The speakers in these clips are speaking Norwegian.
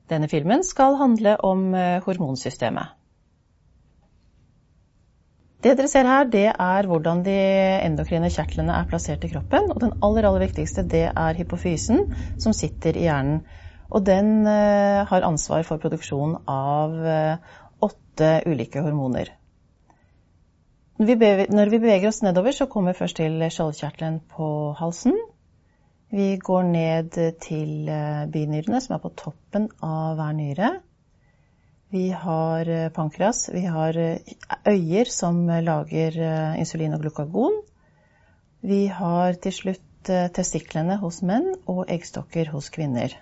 Denne filmen skal handle om hormonsystemet. Det dere ser her, det er hvordan de endokrine kjertlene er plassert i kroppen, og den aller viktigste, det er hypofysen som sitter i hjernen. Og den har ansvar for produksjon av 8 ulike hormoner. Når vi beveger oss nedover, så kommer vi først til skjoldkjertelen på halsen. Vi går ned til binyrene, som er på toppen av hver nyre. Vi har pankreas, vi har øyer som lager insulin og glukagon. Vi har til slutt testiklene hos menn og eggstokker hos kvinner.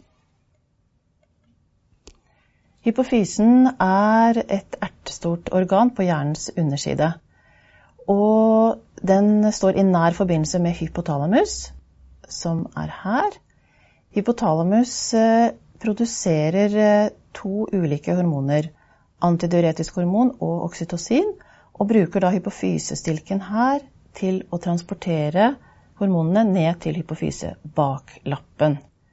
Hypofysen er et ertestort organ på hjernens underside. Og den står i nær forbindelse med hypotalamus, som er her. Hypotalamus produserer 2 ulike hormoner, antidiuretisk hormon og oksytocin, og bruker da hypofysestilken her til å transportere hormonene ned til hypofyse bak lappen.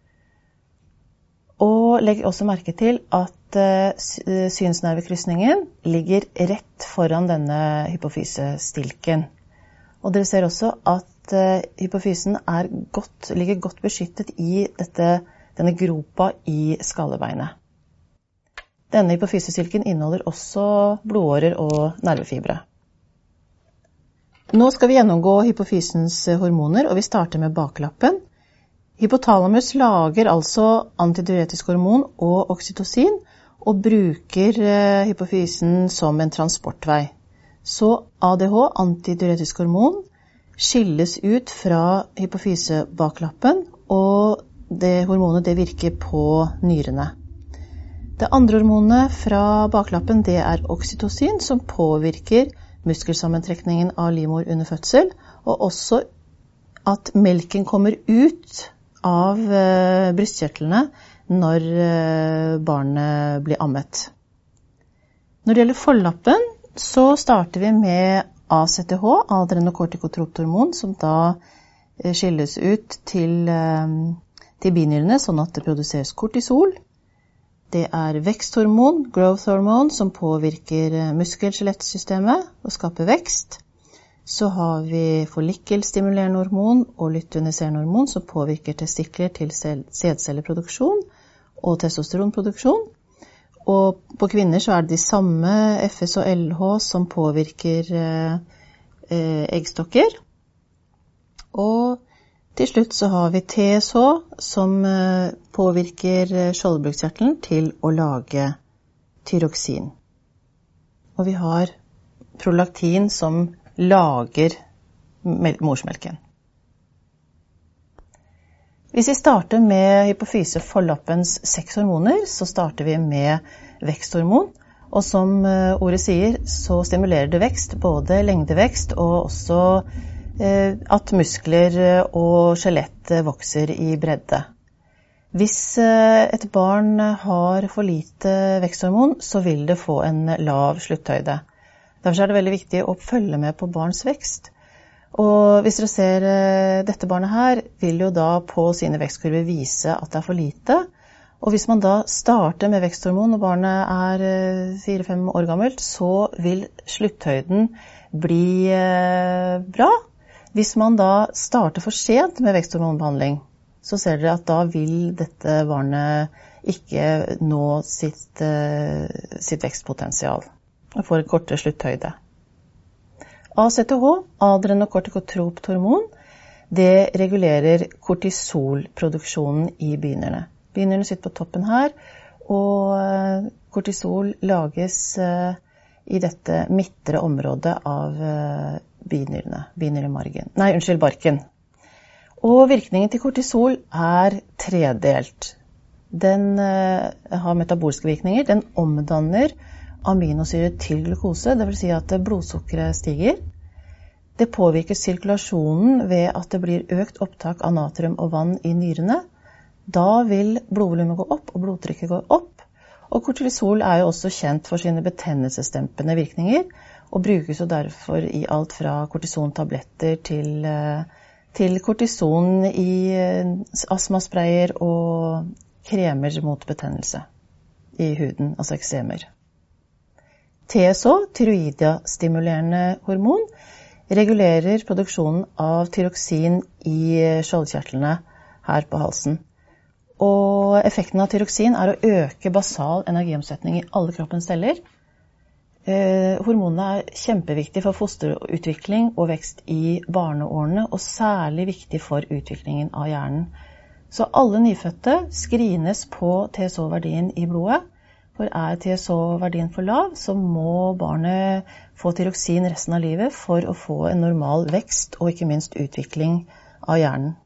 Og legg også merke til at synsnervekrysningen ligger rett foran denne hypofysestilken. Og dere ser også at hypofysen ligger godt beskyttet i denne gropa i skallebeinet. Denne hypofysestilken inneholder også blodårer og nervefibre. Nå skal vi gjennomgå hypofysens hormoner, og vi starter med baklappen. Hypotalamus lager altså antidiuretisk hormon og oksytocin, og bruker hypofysen som en transportvei. Så ADH, antidiuretisk hormon, skilles ut fra hypofysebaklappen, og det hormonet det virker på nyrene. Det andre hormonet fra baklappen det er oksytocin, som påvirker muskelsammentrekningen av livmor under fødsel, og også at melken kommer ut av brystkjertlene når barnet blir ammet. Når det gjelder forlappen, så starter vi med ACTH, adrenokortikotroptormon, som da skilles ut til binyrene, sånn at det produseres kortisol. Det er veksthormon, growth hormone, som påvirker muskel-skjelettsystemet og skaper vekst. Så har vi follikelstimulerende hormon og lytteiniserende hormon, som påvirker testikler til sædcelleproduksjon og testosteronproduksjon. Og på kvinner så er det de samme FS og LH som påvirker eggstokker. Og til slutt så har vi TSH som påvirker skjoldbruskkjertelen til å lage tyroksin. Og vi har prolaktin som lager morsmelken. Hvis vi starter med hypofyseforlappens 6 hormoner, så starter vi med veksthormon. Og som ordet sier, så stimulerer det vekst, både lengdevekst og også at muskler og skjelett vokser i bredde. Hvis et barn har for lite veksthormon, så vil det få en lav slutthøyde. Derfor er det veldig viktig å følge med på barns vekst. Og hvis dere ser dette barnet her, vil jo da på sine vekstkurver vise at det er for lite. Og hvis man da starter med veksthormon når barnet er 4-5 år gammelt, så vil slutthøyden bli bra. Hvis man da starter for sent med veksthormonbehandling, så ser dere at da vil dette barnet ikke nå sitt vekstpotensial og får en kortere slutthøyde. ACTH, adrenokortikotroptormon, det regulerer kortisolproduksjonen i binyrene. Binyrene sitter på toppen her, og kortisol lages i dette midtre området av barken. Og virkningen til kortisol er tredelt. Den har metabolske virkninger, den omdanner aminosyre til glukose, det vil si at blodsukkeret stiger. Det påvirker sirkulasjonen ved at det blir økt opptak av natrium og vann i nyrene. Da vil blodvolumet gå opp og blodtrykket gå opp. Og kortisol er jo også kjent for sine betennelsesdempende virkninger, og brukes jo derfor i alt fra kortisontabletter til kortison i astmasprayer og kremer mot betennelse i huden, altså eksemer. TSH, tyroidia-stimulerende hormon, regulerer produksjonen av tyroksin i skjoldkjertlene her på halsen. Og effekten av tyroksin er å øke basal energiomsetning i alle kroppens celler. Hormonene er kjempeviktige for fosterutvikling og vekst i barneårene, og særlig viktig for utviklingen av hjernen. Så alle nyfødte screenes på TSH-verdien i blodet, for er TSH-verdien for lav, så må barnet få tyroksin resten av livet for å få en normal vekst og ikke minst utvikling av hjernen.